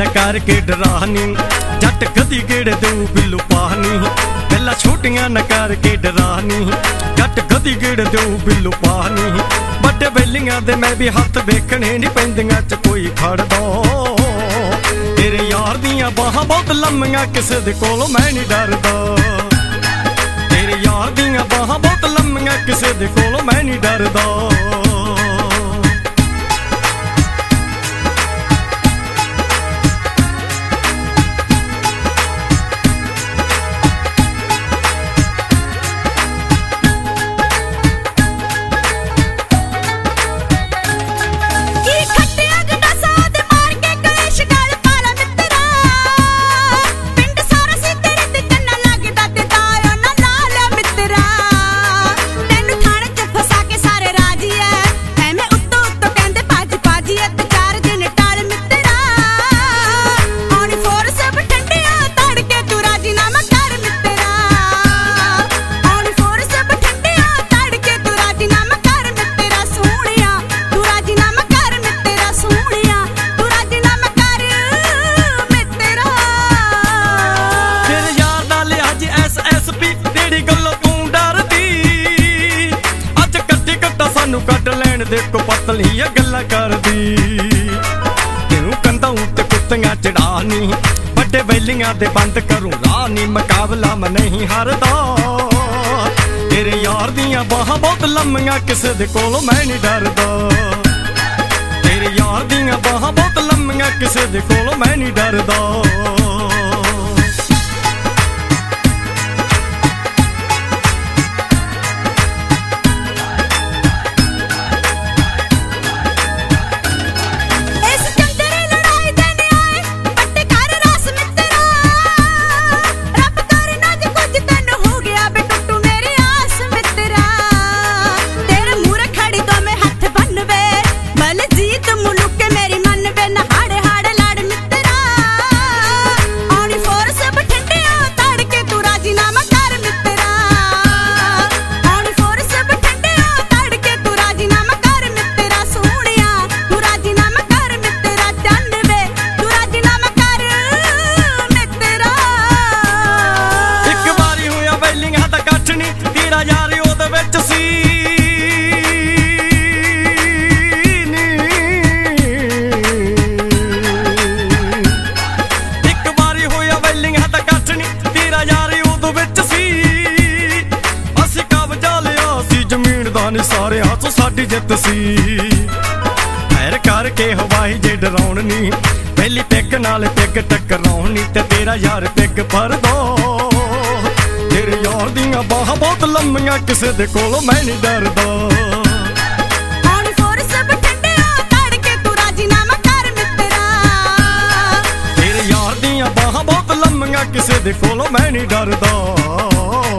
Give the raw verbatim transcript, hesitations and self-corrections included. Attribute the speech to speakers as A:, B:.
A: न करके डरानी, जट गदी गेड़े दू बिल्लू पानी। गल्लां छोटियां न करके डरानी, जट गदी गेड़े दू बिल्लू पानी। बड़े बेलियां दे मैं भी हत्थ वेखने नी पैंदियां च कोई फड़दा। तेरे यार दियां बाहां बहुत लम्मियां किसे दे कोलों मैं नी डरदा। तेरे यार दियां बाहां बहुत लम्मियां किसे दे कोलों मैं नी डरदा। कट लैन दे को पतलियां गल्लां करदी, तेनू कंधां उत्ते कुत्तियां चढ़ानी। बड़े बेलियां दे बंद करूं रानी, मुकाबला मैं नहीं हारदा। तेरे यार दियां बाहां बहुत लम्मियां किसे दे कोलों मैं नहीं डरदा। तेरे यार दियां बाहां बहुत लम्मियां किसे दे कोलों मैं नहीं डरदा। सारे हाथों साडी जित सी, पैर करके हवाई जे डराउनी। पहली पिग नाल पिग टकराउनी ते तेरा यार पिग भर दो। तेरे यार दियां बाहां बहुत लम्मियां किसे दे कोलों मैं नहीं डरदा। तेरे यार दियां बाहां बहुत लम्मियां किसे दे कोलों मैं नहीं डरदा।